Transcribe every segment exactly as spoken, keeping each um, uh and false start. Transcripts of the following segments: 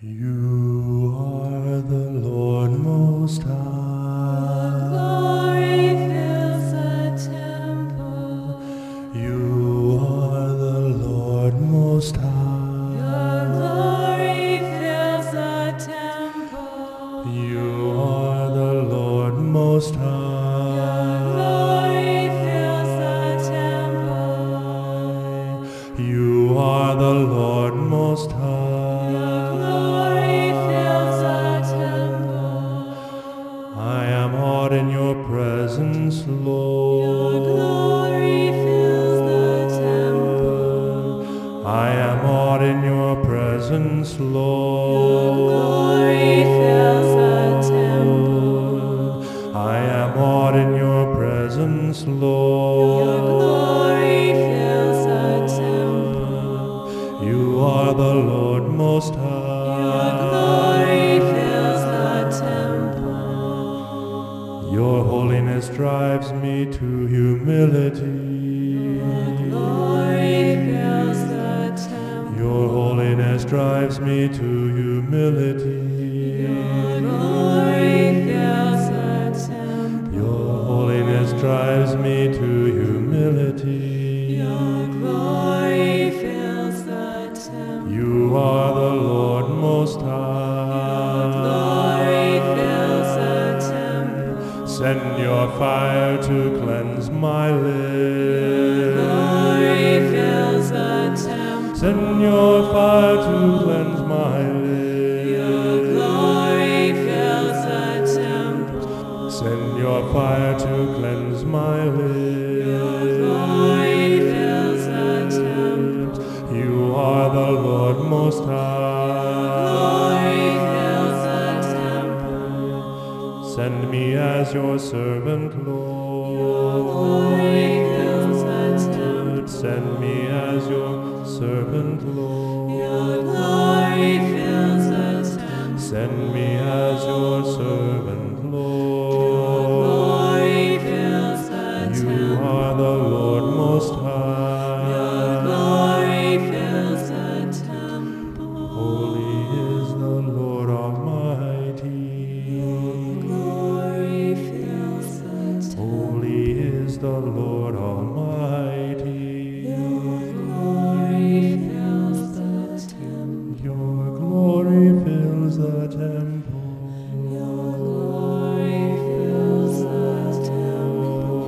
You are the Lord Most High. Glory fills the temple. You are the Lord Most High. Your glory fills the temple. You are the Lord Most High. Your glory fills the temple. You are the Lord Most High. Your glory fills the temple. I am awed in your presence, Your Lord. glory fills the temple. I am awed in your presence, Your Lord. glory fills the temple. I am awed in your presence, Your Lord. glory fills the temple. You are the Lord Most Your High. glory fills the temple. Your holiness drives me to humility. Your glory fills the temple. Your holiness drives me to humility. Your glory fills the temple. Your holiness drives me to humility. Your glory fills the temple. You are the Lord Most Your High. glory fills the temple. Send your fire to cleanse my Your lips. glory fills the temple. Send your fire to cleanse my Your lips. glory fills the temple. Send your fire to cleanse my Your lips. glory fills the temple. You are the Lord Most Your High. glory fills the temple. Send me as your servant, Your Lord. glory fills the temple. Send me as your servant, Your Lord. glory fills the temple. Send me as your servant, Your Lord. glory fills the You temple. are the Lord Most Your High. glory fills the temple. Holy is the Lord Almighty. Glory fills the temple. Holy is the Lord Almighty. Your glory fills the temple. Your glory fills the temple. Your glory fills the temple.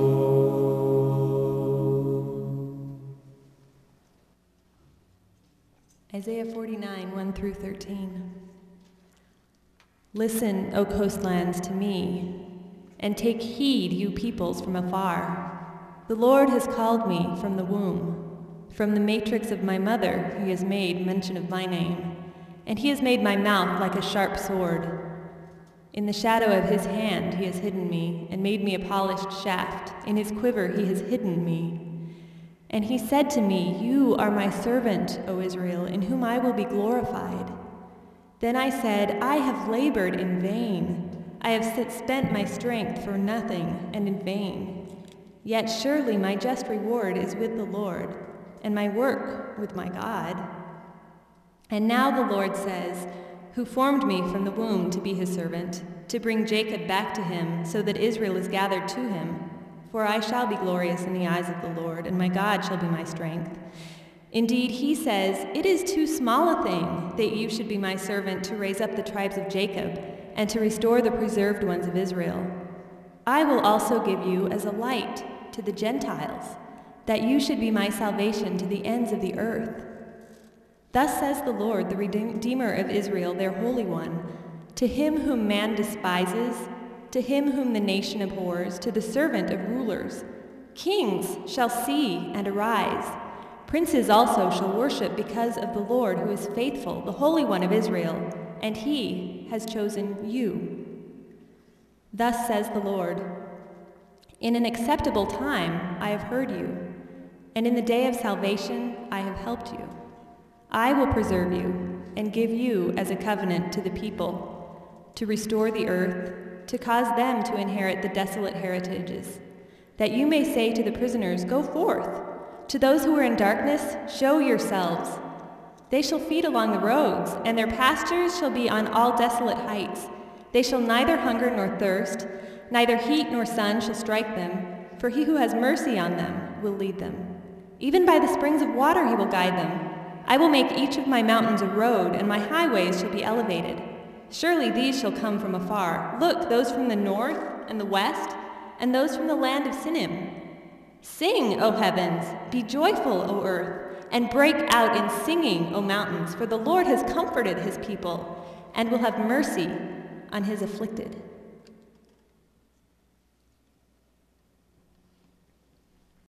Isaiah forty-nine, one through thirteen. Listen, O coastlands, to me, and take heed, you peoples from afar. The Lord has called me from the womb. From the matrix of my mother, he has made mention of my name, and he has made my mouth like a sharp sword. In the shadow of his hand he has hidden me, and made me a polished shaft. In his quiver he has hidden me. And he said to me, You are my servant, O Israel, in whom I will be glorified. Then I said, I have labored in vain. I have sit- spent my strength for nothing and in vain. Yet surely my just reward is with the Lord, and my work with my God. And now the Lord says, who formed me from the womb to be his servant, to bring Jacob back to him, so that Israel is gathered to him. For I shall be glorious in the eyes of the Lord, and my God shall be my strength. Indeed, he says, It is too small a thing that you should be my servant to raise up the tribes of Jacob, and to restore the preserved ones of Israel. I will also give you as a light to the Gentiles, that you should be my salvation to the ends of the earth. Thus says the Lord, the Redeemer of Israel, their Holy One, to him whom man despises, to him whom the nation abhors, to the servant of rulers. Kings shall see and arise. Princes also shall worship because of the Lord who is faithful, the Holy One of Israel, and he has chosen you. Thus says the Lord, In an acceptable time I have heard you, and in the day of salvation I have helped you. I will preserve you and give you as a covenant to the people, to restore the earth, to cause them to inherit the desolate heritages, that you may say to the prisoners, Go forth. To those who are in darkness, show yourselves. They shall feed along the roads, and their pastures shall be on all desolate heights. They shall neither hunger nor thirst, neither heat nor sun shall strike them, for he who has mercy on them will lead them. Even by the springs of water he will guide them. I will make each of my mountains a road, and my highways shall be elevated. Surely these shall come from afar. Look, those from the north and the west, and those from the land of Sinim. Sing, O heavens, be joyful, O earth, and break out in singing, O mountains, for the Lord has comforted his people, and will have mercy on his afflicted.